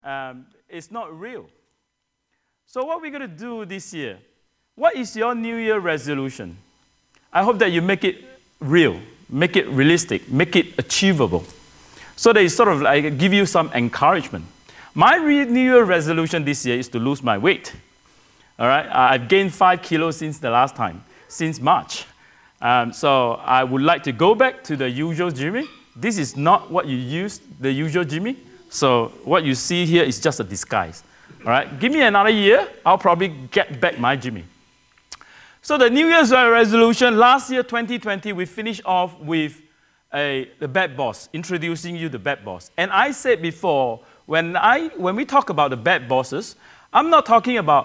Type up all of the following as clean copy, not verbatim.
it's not real. So what we're going to do this year, what is your New Year resolution? I hope that you make it real, make it realistic, make it achievable, so that it sort of like give you some encouragement. My New Year resolution this year is to lose my weight. All right, I've gained 5 kilos since the last time, since March. So I would like to go back to the usual Jimmy. This is not what you use, the usual Jimmy. So what you see here is just a disguise. All right, give me another year, I'll probably get back my Jimmy. So the New Year's resolution, last year, 2020, we finished off with the bad boss, introducing you the bad boss. And I said before, when we talk about the bad bosses, I'm not talking about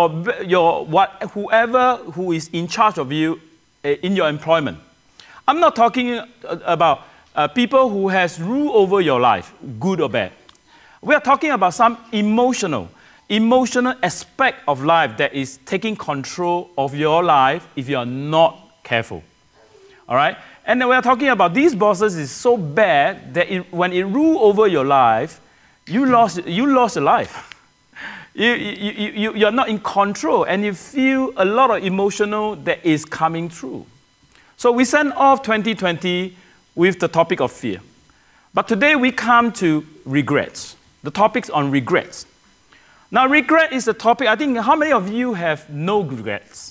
whoever who is in charge of you in your employment. I'm not talking about people who has rule over your life, good or bad. We are talking about some emotional aspect of life that is taking control of your life if you are not careful. All right? And then we are talking about these bosses is so bad that when it rule over your life, you lost your life. You're not in control, and you feel a lot of emotional that is coming through. So we send off 2020 with the topic of fear. But today we come to regrets. The topic's on regrets. Now, regret is a topic, I think, how many of you have no regrets?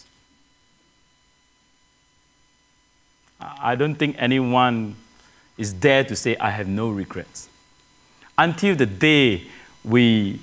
I don't think anyone is dare to say, I have no regrets. Until the day we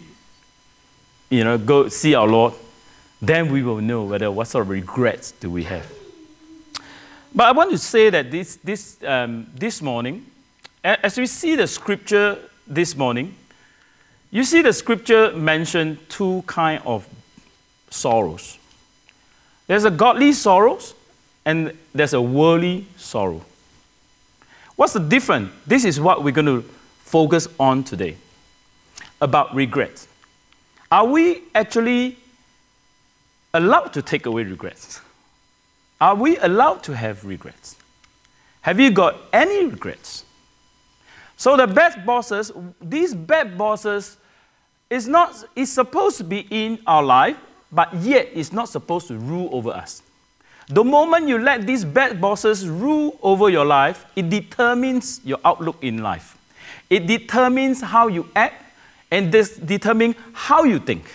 go see our Lord, then we will know what sort of regrets do we have. But I want to say that this morning, as we see the scripture this morning, you see the scripture mention two kinds of sorrows. There's a godly sorrows and there's a worldly sorrow. What's the difference? This is what we're going to focus on today, about regrets. Are we actually allowed to take away regrets? Are we allowed to have regrets? Have you got any regrets? So the bad bosses, these bad bosses is supposed to be in our life, but yet it's not supposed to rule over us. The moment you let these bad bosses rule over your life, it determines your outlook in life. It determines how you act, and this determines how you think.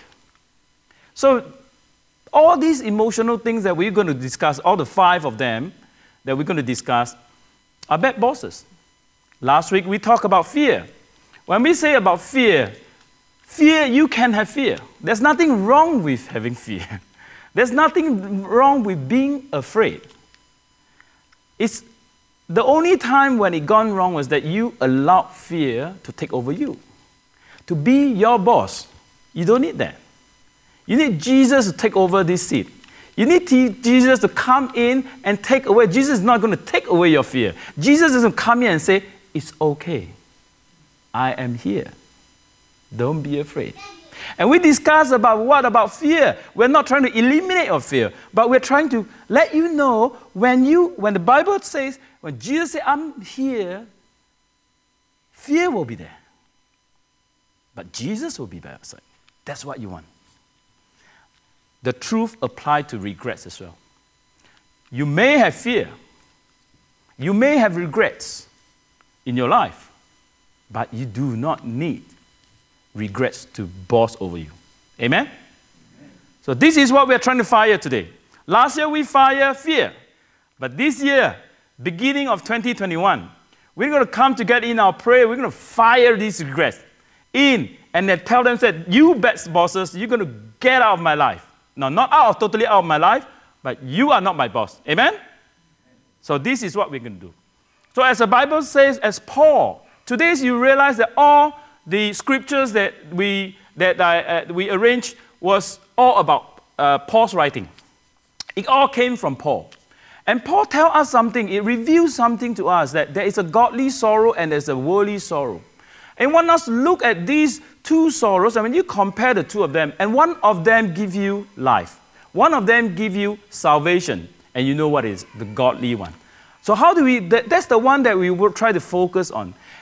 So all these emotional things that we're going to discuss, all the 5 of them that we're going to discuss, are bad bosses. Last week we talked about fear. When we say about fear, you can have fear. There's nothing wrong with having fear. There's nothing wrong with being afraid. It's the only time when it gone wrong was that you allowed fear to take over you, to be your boss. You don't need that. You need Jesus to take over this seat. You need Jesus to come in and take away. Jesus is not going to take away your fear. Jesus doesn't come in and say, it's okay. I am here. Don't be afraid. And we discuss about what about fear. We're not trying to eliminate your fear, but we're trying to let you know when the Bible says, when Jesus says, I'm here, fear will be there. But Jesus will be by our side. That's what you want. The truth applies to regrets as well. You may have fear. You may have regrets in your life, but you do not need regrets to boss over you. Amen? Amen? So this is what we're trying to fire today. Last year we fired fear. But this year, beginning of 2021, we're going to come together in our prayer. We're going to fire these regrets in and then tell them that you bad bosses, you're going to get out of my life. No, not totally out of my life, but you are not my boss. Amen? So this is what we're going to do. So as the Bible says, as Paul, today you realize that all the scriptures that we arranged was all about Paul's writing. It all came from Paul. And Paul tells us something. It reveals something to us, that there is a godly sorrow and there's a worldly sorrow. And want us to look at these two sorrows, and when you compare the two of them, and one of them give you life. One of them give you salvation. And you know what is the godly one. So how do we, that's the one that we will try to focus on.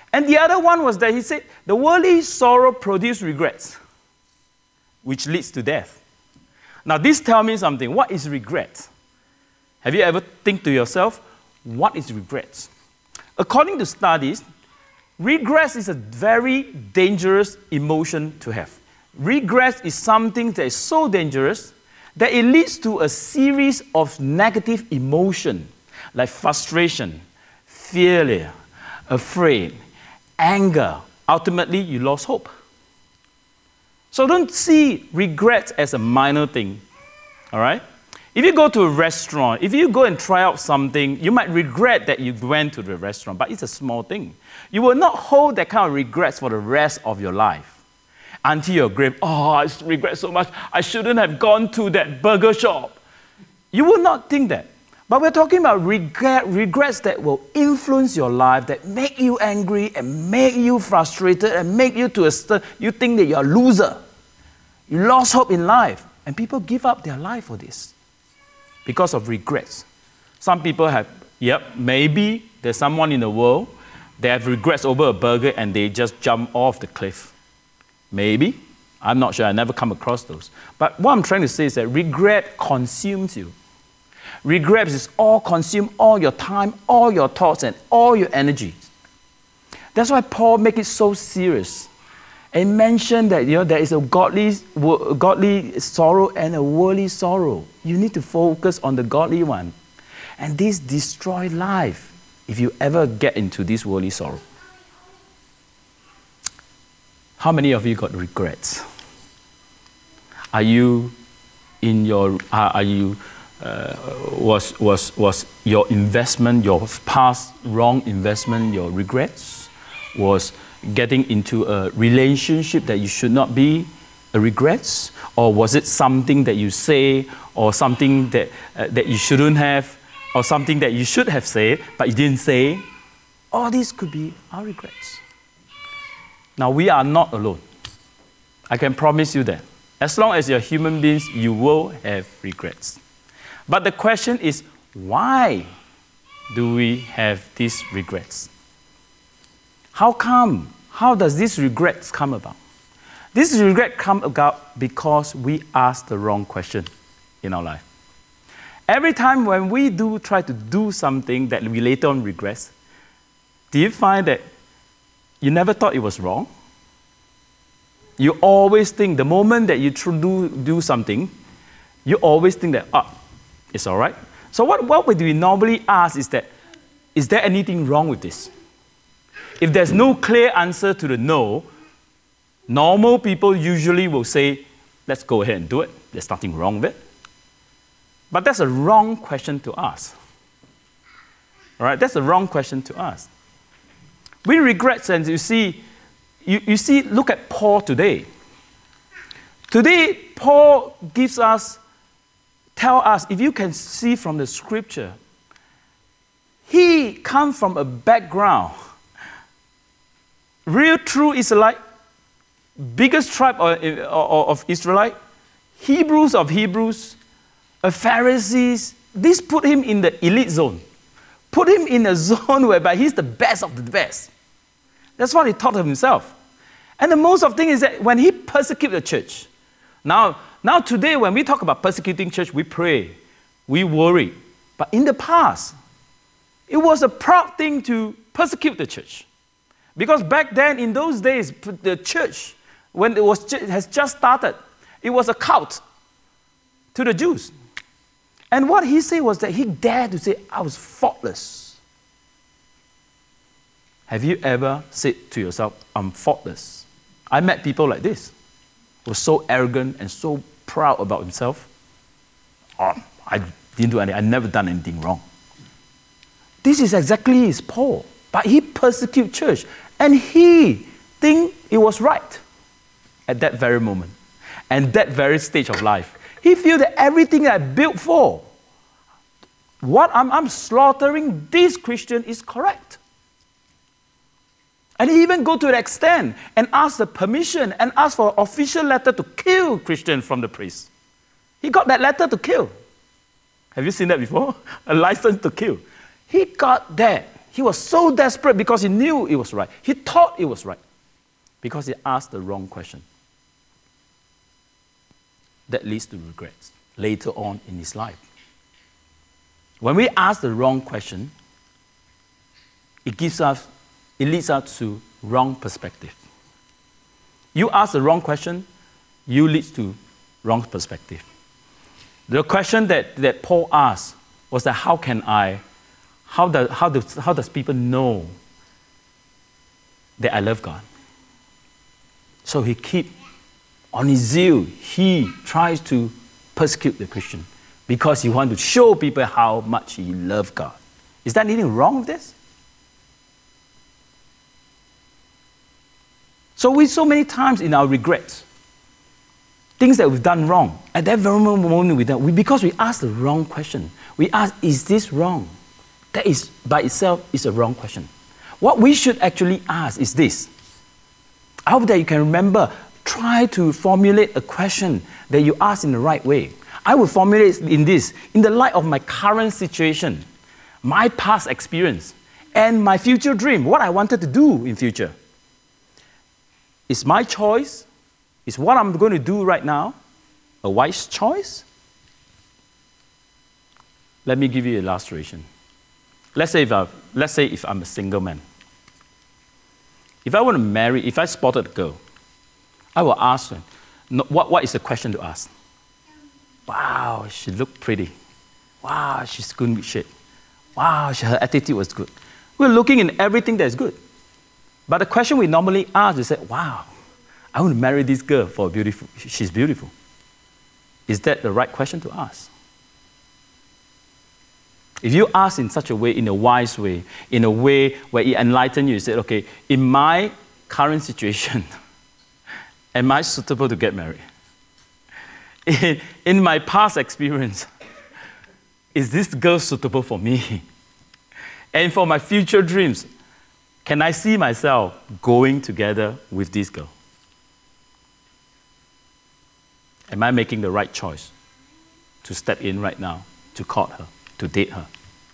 And the other one was that he said, the worldly sorrow produces regrets, which leads to death. Now, this tells me something. What is regret? Have you ever think to yourself, what is regret? According to studies, regret is a very dangerous emotion to have. Regret is something that is so dangerous that it leads to a series of negative emotions like frustration, failure, afraid, anger. Ultimately, you lost hope. So don't see regret as a minor thing, all right? If you go to a restaurant, if you go and try out something, you might regret that you went to the restaurant, but it's a small thing. You will not hold that kind of regrets for the rest of your life until your grave. Oh, I regret so much. I shouldn't have gone to that burger shop. You will not think that. But we're talking about regrets that will influence your life, that make you angry and make you frustrated and make you you think that you're a loser. You lost hope in life. And people give up their life for this because of regrets. Some people have, maybe there's someone in the world, they have regrets over a burger and they just jump off the cliff. Maybe. I'm not sure. I never come across those. But what I'm trying to say is that regret consumes you. Regret is consume all your time, all your thoughts, and all your energy. That's why Paul makes it so serious. And mentioned that there is a godly sorrow and a worldly sorrow. You need to focus on the godly one. And this destroys life if you ever get into this worldly sorrow. How many of you got regrets? Are you in your? Was your investment, your past wrong investment, your regrets? Was getting into a relationship that you should not be a regrets? Or was it something that you say, or something that you shouldn't have, or something that you should have said, but you didn't say? All these could be our regrets. Now, we are not alone. I can promise you that. As long as you're human beings, you will have regrets. But the question is, why do we have these regrets? How come? How does these regrets come about? This regret come about because we ask the wrong question in our life. Every time when we try to do something that we later on regrets, do you find that you never thought it was wrong? You always think, the moment that you do something, you always think that, it's all right. So what we normally ask is that, is there anything wrong with this? If there's no clear answer to the no, normal people usually will say, let's go ahead and do it. There's nothing wrong with it. But that's a wrong question to ask. All right, that's a wrong question to ask. We regret, and you see, look at Paul today. Today, Paul tell us, if you can see from the scripture, he comes from a background, real true Israelite, biggest tribe of Israelite, Hebrews of Hebrews, Pharisees. This put him in the elite zone. Put him in a zone whereby he's the best of the best. That's what he thought of himself. And the most of the thing is that when he persecuted the church, now today when we talk about persecuting church, we pray, we worry. But in the past, it was a proud thing to persecute the church. Because back then, in those days, the church, when has just started, it was a cult to the Jews. And what he said was that he dared to say, I was faultless. Have you ever said to yourself, I'm faultless? I met people like this, who were so arrogant and so proud about himself. Oh, I didn't do anything. I never done anything wrong. This is exactly his Paul. But he persecuted church. And he think it was right at that very moment. And that very stage of life. He feel that everything that I built for, what I'm slaughtering this Christian is correct. And he even go to the extent and ask the permission and ask for an official letter to kill Christian from the priest. He got that letter to kill. Have you seen that before? A license to kill. He got that. He was so desperate because he knew it was right. He thought it was right because he asked the wrong question. That leads to regrets later on in his life. When we ask the wrong question, it leads us to wrong perspective. You ask the wrong question, you lead to wrong perspective. The question that Paul asked was that how does people know that I love God? So he keep on his zeal, he tries to persecute the Christian because he wants to show people how much he loves God. Is there anything wrong with this? So many times in our regrets, things that we've done wrong, at that very moment because we asked the wrong question. We ask, is this wrong? That is, by itself, is a wrong question. What we should actually ask is this. I hope that you can remember, try to formulate a question that you ask in the right way. I will formulate in this, in the light of my current situation, my past experience, and my future dream, what I wanted to do in future. Is my choice, is what I'm going to do right now, a wise choice? Let me give you an illustration. Let's say if I'm a single man. If I want to marry, if I spotted a girl, I will ask her, what is the question to ask? Wow, she looked pretty. Wow, she's good in shape. Wow, her attitude was good. We're looking in everything that's good. But the question we normally ask is that, wow, I want to marry this girl for she's beautiful. Is that the right question to ask? If you ask in such a way, in a wise way, in a way where it enlightens you, you say, okay, in my current situation, am I suitable to get married? In my past experience, is this girl suitable for me? And for my future dreams, can I see myself going together with this girl? Am I making the right choice to step in right now, to court her, to date her?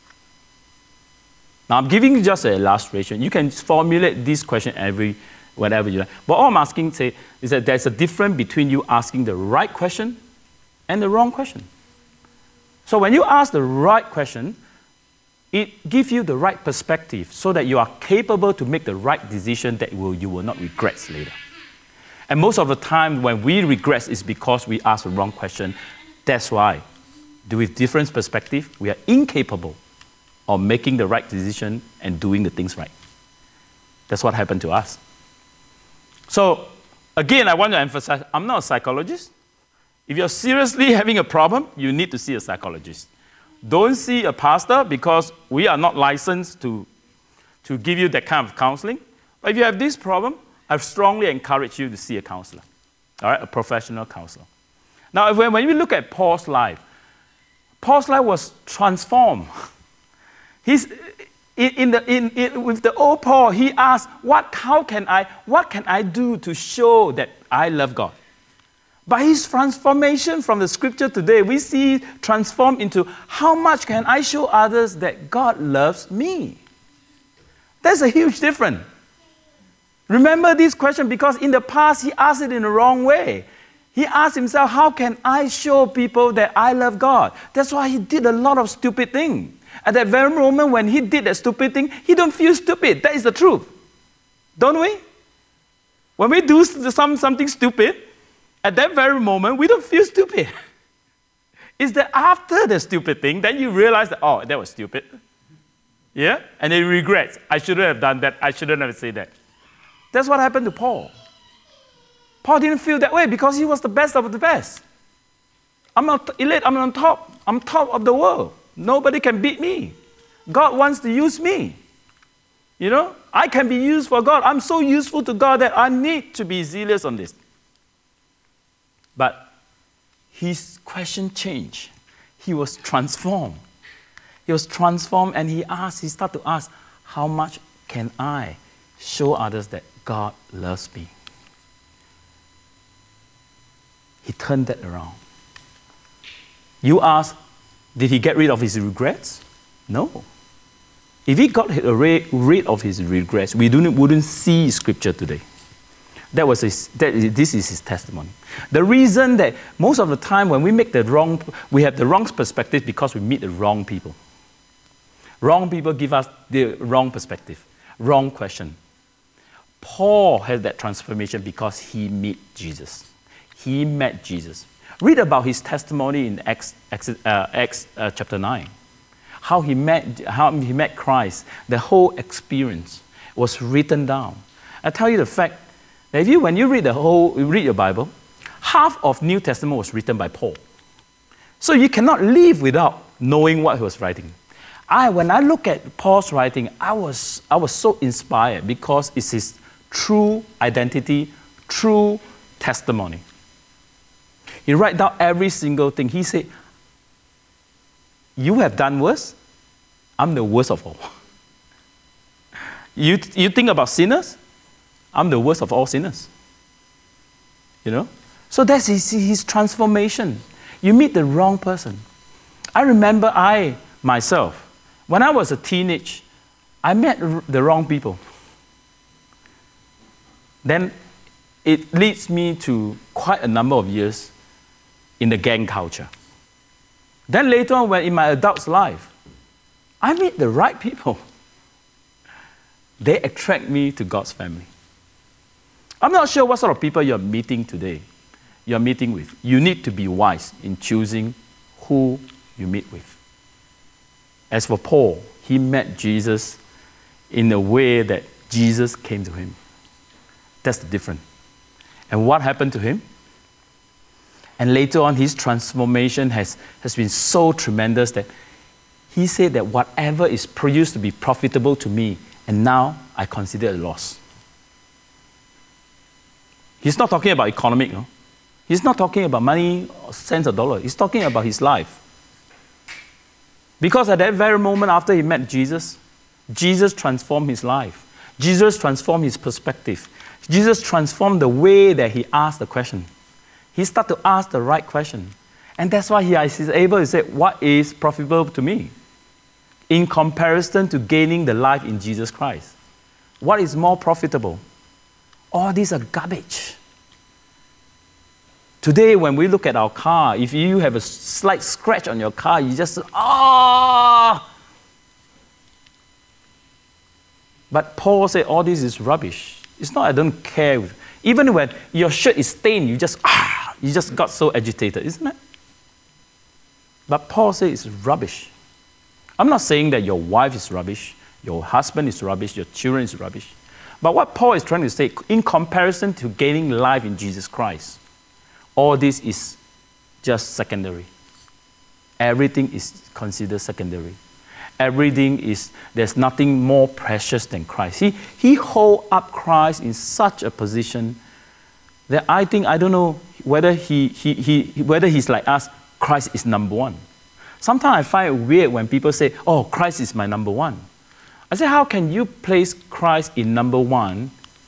Now, I'm giving you just an illustration. You can formulate this question whenever you like. But all I'm asking is that there's a difference between you asking the right question and the wrong question. So when you ask the right question, it gives you the right perspective so that you are capable to make the right decision that you will not regret later. And most of the time when we regret is because we ask the wrong question. That's why, with different perspective, we are incapable of making the right decision and doing the things right. That's what happened to us. So, again, I want to emphasize, I'm not a psychologist. If you're seriously having a problem, you need to see a psychologist. Don't see a pastor because we are not licensed to give you that kind of counseling. But if you have this problem, I strongly encourage you to see a counselor, all right, a professional counselor. Now, when we look at Paul's life was transformed. With the old Paul, he asked, what can I do to show that I love God? By his transformation from the scripture today, we see transformed into how much can I show others that God loves me? That's a huge difference. Remember this question because in the past he asked it in the wrong way. He asked himself, how can I show people that I love God? That's why he did a lot of stupid things. At that very moment when he did that stupid thing, he don't feel stupid. That is the truth. Don't we? When we do something stupid, at that very moment, we don't feel stupid. It's that after the stupid thing, then you realize that, oh, that was stupid. Yeah? And then you regret. I shouldn't have done that. I shouldn't have said that. That's what happened to Paul. Paul didn't feel that way because he was the best of the best. I'm elite. I'm on top. I'm top of the world. Nobody can beat me. God wants to use me. You know, I can be used for God. I'm so useful to God that I need to be zealous on this. But his question changed. He was transformed. He was transformed and he started to ask, how much can I show others that God loves me? He turned that around. You ask, did he get rid of his regrets? No. If he got rid of his regrets, we wouldn't see Scripture today. This is his testimony. The reason that most of the time when we have the wrong perspective because we meet the wrong people. Wrong people give us the wrong perspective, wrong question. Paul has that transformation because he met Jesus. He met Jesus. Read about his testimony in Acts chapter 9. How he met Christ. The whole experience was written down. I tell you the fact that when you read your Bible, half of New Testament was written by Paul. So you cannot live without knowing what he was writing. When I look at Paul's writing, I was so inspired because it's his true identity, true testimony. He write down every single thing. He said, you have done worse, I'm the worst of all. You think about sinners, I'm the worst of all sinners. You know? So that's his transformation. You meet the wrong person. I remember myself, when I was a teenage, I met the wrong people. Then it leads me to quite a number of years in the gang culture. Then later on, when in my adult life, I meet the right people. They attract me to God's family. I'm not sure what sort of people you're meeting today, you're meeting with. You need to be wise in choosing who you meet with. As for Paul, he met Jesus in a way that Jesus came to him. That's the difference. And what happened to him? And later on, his transformation has been so tremendous that he said that whatever is used to be profitable to me, and now I consider it a loss. He's not talking about economic, no? He's not talking about money or cents or dollars. He's talking about his life. Because at that very moment after he met Jesus, Jesus transformed his life. Jesus transformed his perspective. Jesus transformed the way that he asked the question. He started to ask the right question. And that's why he is able to say, what is profitable to me? In comparison to gaining the life in Jesus Christ. What is more profitable? All these are garbage. Today, when we look at our car, if you have a slight scratch on your car, you just, But Paul said, all this is rubbish. It's not I don't care. Even when your shirt is stained, you just got so agitated, isn't it? But Paul said it's rubbish. I'm not saying that your wife is rubbish, your husband is rubbish, your children is rubbish. But what Paul is trying to say, in comparison to gaining life in Jesus Christ, all this is just secondary. Everything is considered secondary. There's nothing more precious than Christ. He hold up Christ in such a position that I don't know whether whether he's like us, Christ is number one. Sometimes I find it weird when people say, oh, Christ is my number one. I say, how can you place Christ in number one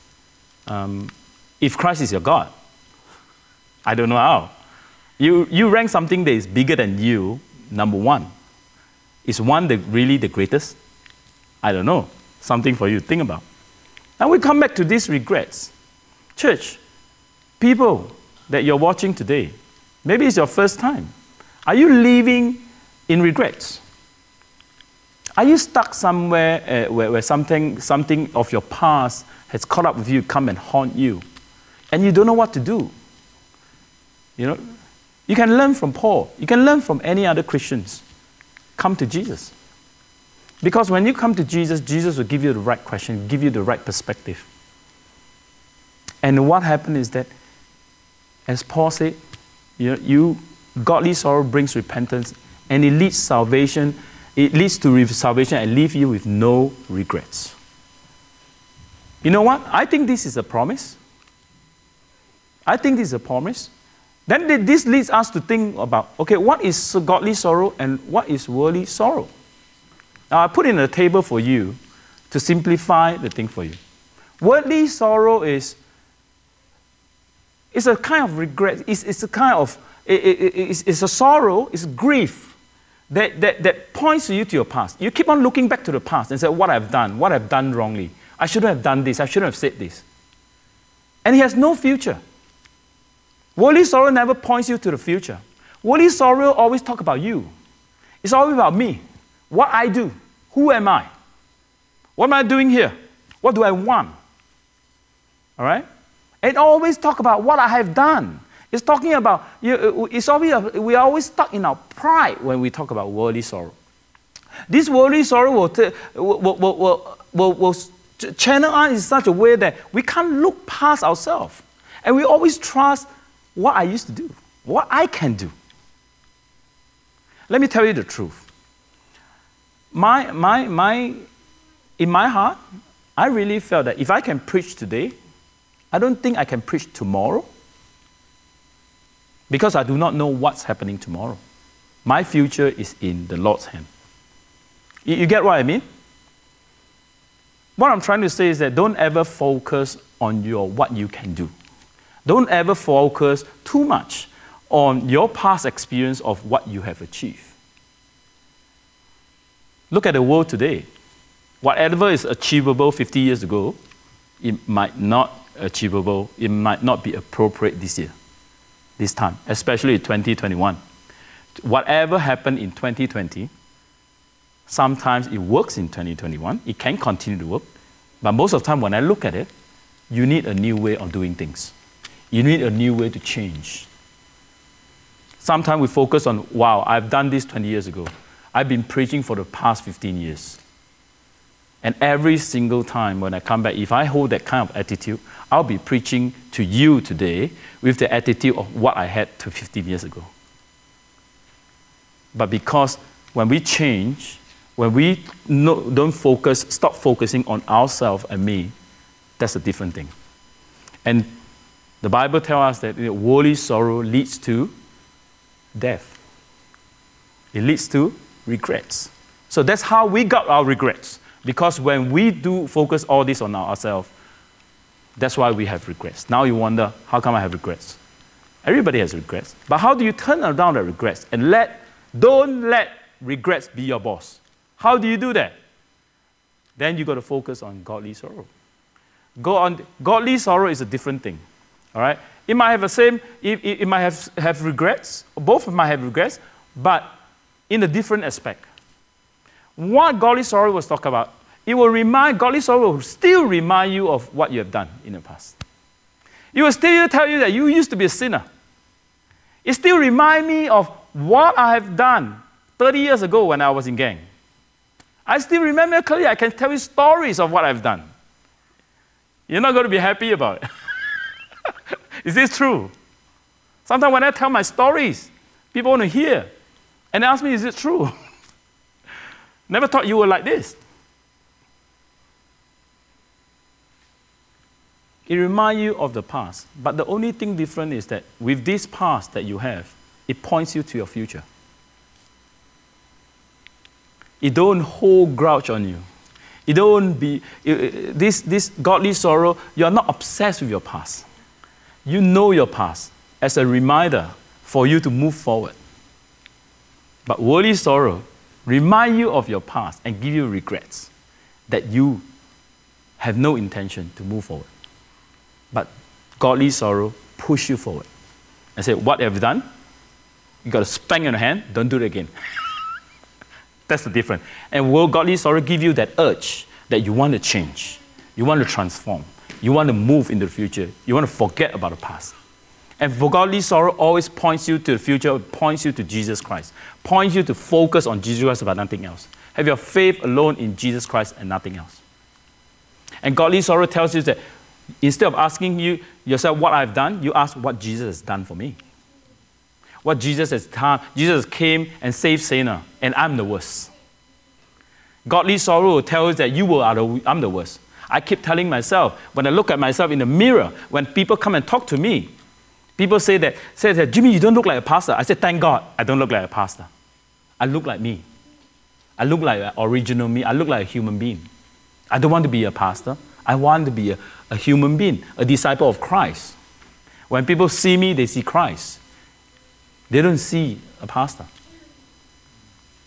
if Christ is your God? I don't know how. You rank something that is bigger than you, number one. Is one really the greatest? I don't know. Something for you to think about. And we come back to these regrets. Church, people that you're watching today, maybe it's your first time. Are you living in regrets? Are you stuck somewhere where something of your past has caught up with you, come and haunt you, and you don't know what to do? You know, you can learn from Paul. You can learn from any other Christians. Come to Jesus. Because when you come to Jesus, Jesus will give you the right question, give you the right perspective. And what happened is that, as Paul said, godly sorrow brings repentance, and it leads salvation. It leads to salvation and leave you with no regrets. You know what? I think this is a promise. Then this leads us to think about, okay, what is godly sorrow and what is worldly sorrow? Now, I put in a table for you to simplify the thing for you. Worldly sorrow is a kind of regret. It's a kind of, it's a sorrow, it's grief that points you to your past. You keep on looking back to the past and say, what I've done wrongly. I shouldn't have done this, I shouldn't have said this. And he has no future. Worldly sorrow never points you to the future. Worldly sorrow always talk about you. It's always about me. What I do. Who am I? What am I doing here? What do I want? All right? It always talk about what I have done. It's talking about, it's always, we are always stuck in our pride when we talk about worldly sorrow. This worldly sorrow will channel us in such a way that we can't look past ourselves. And we always trust what I used to do, what I can do. Let me tell you the truth. In my heart, I really felt that if I can preach today, I don't think I can preach tomorrow because I do not know what's happening tomorrow. My future is in the Lord's hand. You get what I mean? What I'm trying to say is that don't ever focus on what you can do. Don't ever focus too much on your past experience of what you have achieved. Look at the world today. Whatever is achievable 50 years ago, it might not achievable, it might not be appropriate this time, especially in 2021. Whatever happened in 2020, sometimes it works in 2021, it can continue to work, but most of the time when I look at it, you need a new way of doing things. You need a new way to change. Sometimes we focus on, wow, I've done this 20 years ago. I've been preaching for the past 15 years. And every single time when I come back, if I hold that kind of attitude, I'll be preaching to you today with the attitude of what I had 15 years ago. But because when we change, when we don't focus, stop focusing on ourselves and me, that's a different thing. And the Bible tells us that worldly sorrow leads to death. It leads to regrets. So that's how we got our regrets. Because when we do focus all this on ourselves, that's why we have regrets. Now you wonder, how come I have regrets? Everybody has regrets. But how do you turn around the regrets and don't let regrets be your boss? How do you do that? Then you got to focus on godly sorrow. Godly sorrow is a different thing. All right? It might have the same, it might have regrets, both might have regrets, but in a different aspect. What godly sorrow was talked about, godly sorrow will still remind you of what you have done in the past. It will still tell you that you used to be a sinner. It still reminds me of what I have done 30 years ago when I was in gang. I still remember clearly. I can tell you stories of what I've done. You're not going to be happy about it. Is this true? Sometimes when I tell my stories, people want to hear. And they ask me, is it true? Never thought you were like this. It reminds you of the past. But the only thing different is that with this past that you have, it points you to your future. It don't hold grudge on you. It don't be, this godly sorrow, you're not obsessed with your past. You know your past as a reminder for you to move forward. But worldly sorrow remind you of your past and give you regrets that you have no intention to move forward. But godly sorrow push you forward and say, what have you done? You got to spank in your hand, don't do it again. That's the difference. And will godly sorrow give you that urge that you want to change, you want to transform, you want to move into the future, you want to forget about the past. And for godly sorrow always points you to the future, points you to Jesus Christ, points you to focus on Jesus Christ about nothing else. Have your faith alone in Jesus Christ and nothing else. And godly sorrow tells you that instead of asking yourself what I've done, you ask what Jesus has done for me. What Jesus has done. Jesus came and saved sinner, and I'm the worst. Godly sorrow tells that I'm the worst. I keep telling myself, when I look at myself in the mirror, when people come and talk to me, people say that, Jimmy, you don't look like a pastor. I said, thank God, I don't look like a pastor. I look like me. I look like an original me. I look like a human being. I don't want to be a pastor. I want to be a human being, a disciple of Christ. When people see me, they see Christ. They don't see a pastor.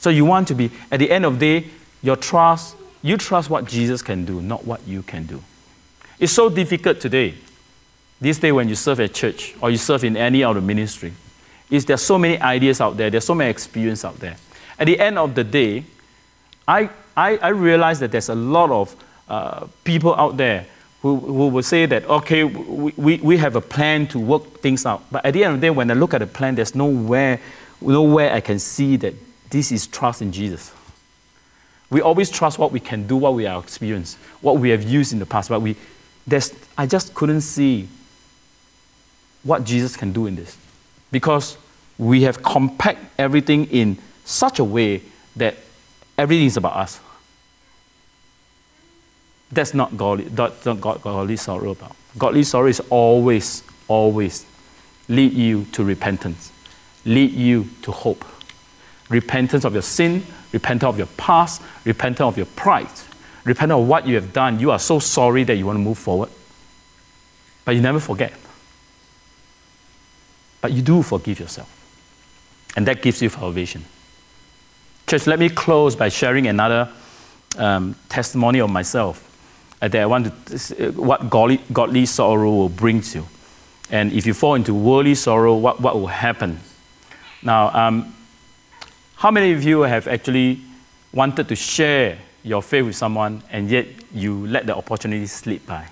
So you want to be, at the end of the day, you trust what Jesus can do, not what you can do. It's so difficult today. This day when you serve at church or you serve in any other ministry, there's so many ideas out there, there's so many experiences out there. At the end of the day, I realize that there's a lot of people out there who will say that, okay, we have a plan to work things out. But at the end of the day, when I look at the plan, there's nowhere I can see that this is trust in Jesus. We always trust what we can do, what we have experienced, what we have used in the past. But I just couldn't see what Jesus can do in this. Because we have compact everything in such a way that everything is about us. That's not godly sorrow about. Godly sorrow is always, always lead you to repentance, lead you to hope. Repentance of your sin, repentance of your past, repentance of your pride, repentance of what you have done. You are so sorry that you want to move forward, but you never forget. But you do forgive yourself, and that gives you salvation. Church, let me close by sharing another testimony of myself that I want to what godly sorrow will bring you. And if you fall into worldly sorrow, what will happen? Now, how many of you have actually wanted to share your faith with someone and yet you let the opportunity slip by?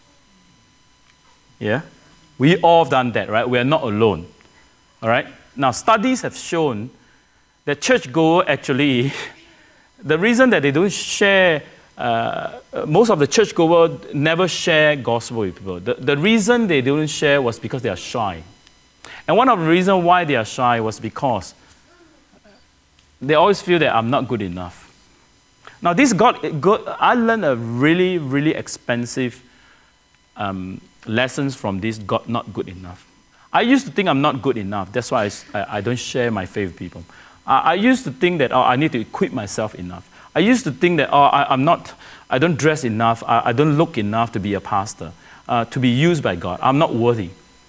Yeah? We all have done that, right? We are not alone. All right? Now, studies have shown that churchgoers actually, the reason that they don't share, most of the churchgoers never share gospel with people. The reason they don't share was because they are shy. And one of the reasons why they are shy was because they always feel that I'm not good enough. Now, I learned a really, really expensive lessons from this not good enough. I used to think I'm not good enough. That's why I don't share my faith with people. I used to think that I need to equip myself enough. I used to think that I don't dress enough. I don't look enough to be a pastor, to be used by God. I'm not worthy.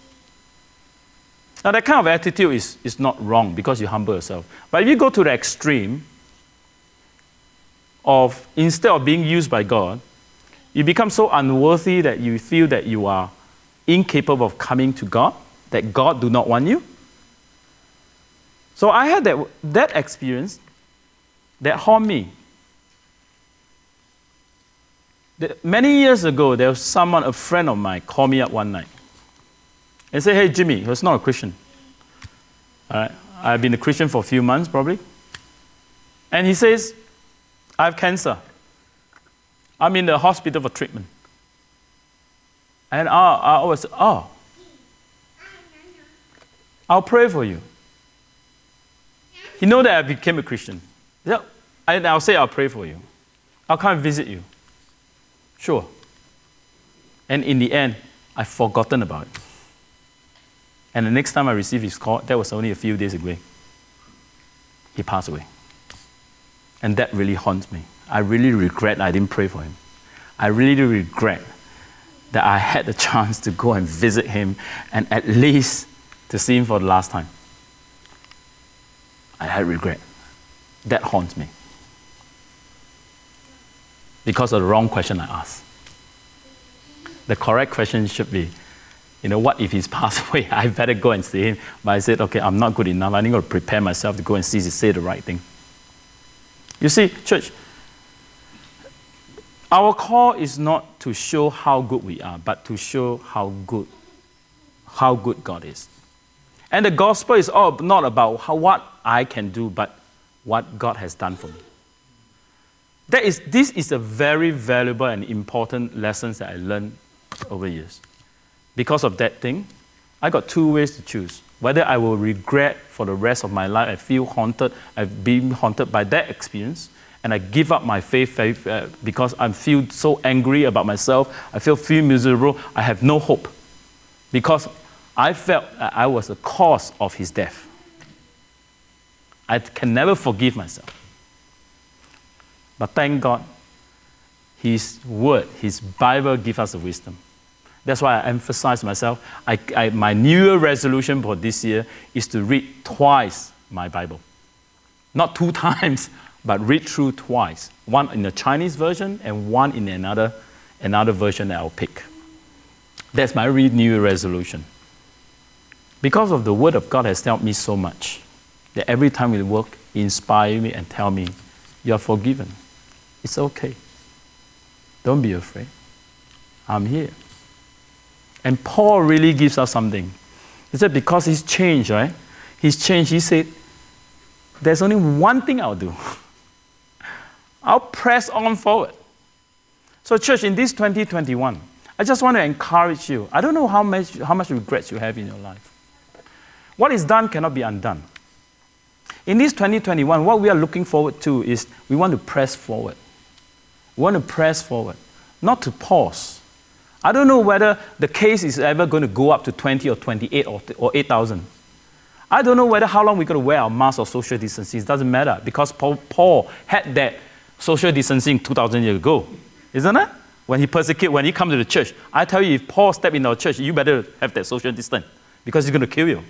Now, that kind of attitude is not wrong because you humble yourself. But if you go to the extreme of instead of being used by God, you become so unworthy that you feel that you are incapable of coming to God, that God do not want you. So I had that experience that haunted me. Many years ago, there was a friend of mine, called me up one night and said, "Hey, Jimmy," he was not a Christian. All right? I've been a Christian for a few months, probably. And he says, "I have cancer. I'm in the hospital for treatment." And I was, I'll pray for you. He know that I became a Christian. And I'll say, I'll pray for you. I'll come and visit you. Sure. And in the end, I've forgotten about it. And the next time I received his call, that was only a few days ago, he passed away. And that really haunts me. I really regret I didn't pray for him. I really regret that I had the chance to go and visit him and at least to see him for the last time. I had regret. That haunts me. Because of the wrong question I asked. The correct question should be, what if he's passed away? I better go and see him. But I said, okay, I'm not good enough. I need to prepare myself to go and say the right thing. You see, church, our call is not to show how good we are, but to show how good God is. And the gospel is all not about what I can do, but what God has done for me. This is a very valuable and important lesson that I learned over years. Because of that thing, I got two ways to choose. Whether I will regret for the rest of my life, I feel haunted, I've been haunted by that experience, and I give up my faith because I feel so angry about myself, I feel miserable, I have no hope. Because I felt I was the cause of his death. I can never forgive myself. But thank God, his word, his Bible gives us the wisdom. That's why I emphasize myself. My New Year resolution for this year is to read twice my Bible. Not 2 times, but read through twice. One in the Chinese version and one in another version that I'll pick. That's my New Year resolution. Because of the Word of God has helped me so much, that every time we work, it inspires me and tell me, you're forgiven. It's okay. Don't be afraid. I'm here. And Paul really gives us something. He said, because he's changed, right? He's changed. He said, there's only one thing I'll do. I'll press on forward. So church, in this 2021, I just want to encourage you. I don't know how much regrets you have in your life. What is done cannot be undone. In this 2021, what we are looking forward to is we want to press forward. We want to press forward, not to pause. I don't know whether the case is ever going to go up to 20 or 28 or 8,000. I don't know whether how long we're going to wear our mask or social distancing. It doesn't matter because Paul had that social distancing 2,000 years ago. Isn't it? When he comes to the church. I tell you, if Paul stepped in our church, you better have that social distance because he's going to kill you.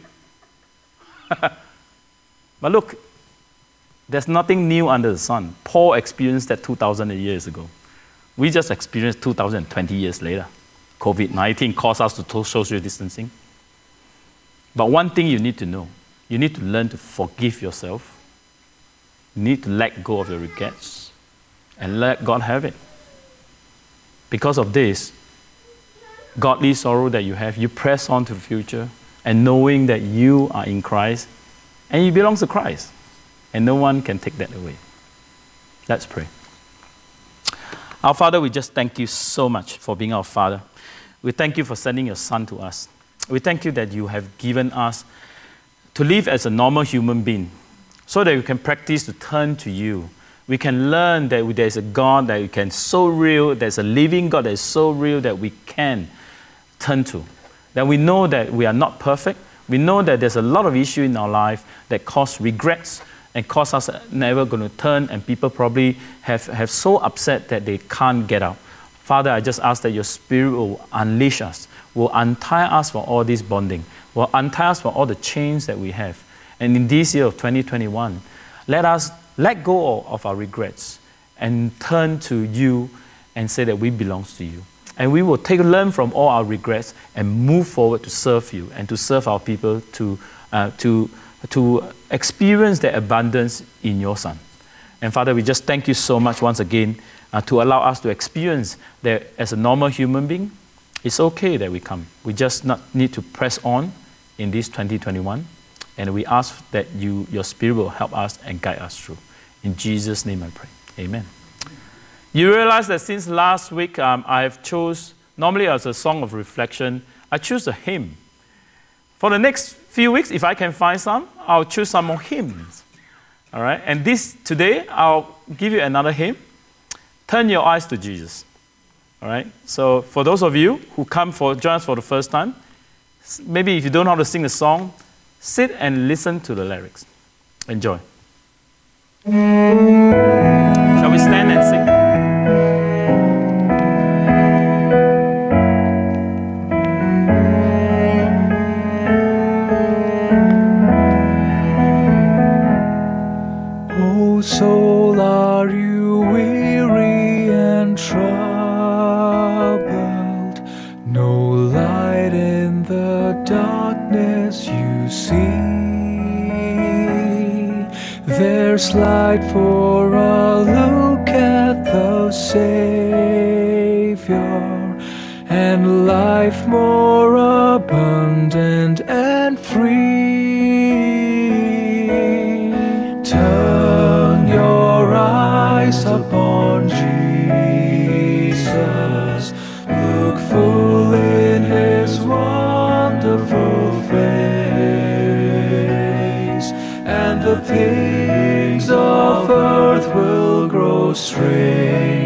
But look, there's nothing new under the sun. Paul experienced that 2,000 years ago. We just experienced 2,020 years later. COVID-19 caused us to social distancing. But one thing you need to know, you need to learn to forgive yourself. You need to let go of your regrets and let God have it. Because of this, godly sorrow that you have, you press on to the future and knowing that you are in Christ and you belong to Christ. And no one can take that away. Let's pray. Our Father, we just thank you so much for being our Father. We thank you for sending your Son to us. We thank you that you have given us to live as a normal human being so that we can practice to turn to you. We can learn that there's a God that we can so real, there's a living God that is so real that we can turn to. That we know that we are not perfect. We know that there's a lot of issues in our life that cause regrets and cause us never going to turn, and people probably have so upset that they can't get out. Father, I just ask that your Spirit will unleash us, will untie us from all this bonding, will untie us from all the chains that we have. And in this year of 2021, let us let go of our regrets and turn to you and say that we belong to you. And we will learn from all our regrets and move forward to serve you and to serve our people to experience the abundance in your Son. And Father, we just thank you so much once again to allow us to experience that as a normal human being. It's okay that we come. We just need to press on in this 2021. And we ask that your Spirit will help us and guide us through. In Jesus' name I pray. Amen. You realize that since last week, I have chose, normally as a song of reflection, I choose a hymn. For the next few weeks, if I can find some, I'll choose some more hymns. All right? And today, I'll give you another hymn. Turn your eyes to Jesus. All right? So for those of you who join us for the first time, maybe if you don't know how to sing the song, sit and listen to the lyrics. Enjoy. Shall we stand and sing? O soul, are you weary and troubled? No light in the darkness you see. There's light for a look at the Savior, and life more abundant and free. Turn your eyes upon Jesus, look full in his wonderful face, and the things of earth will grow strange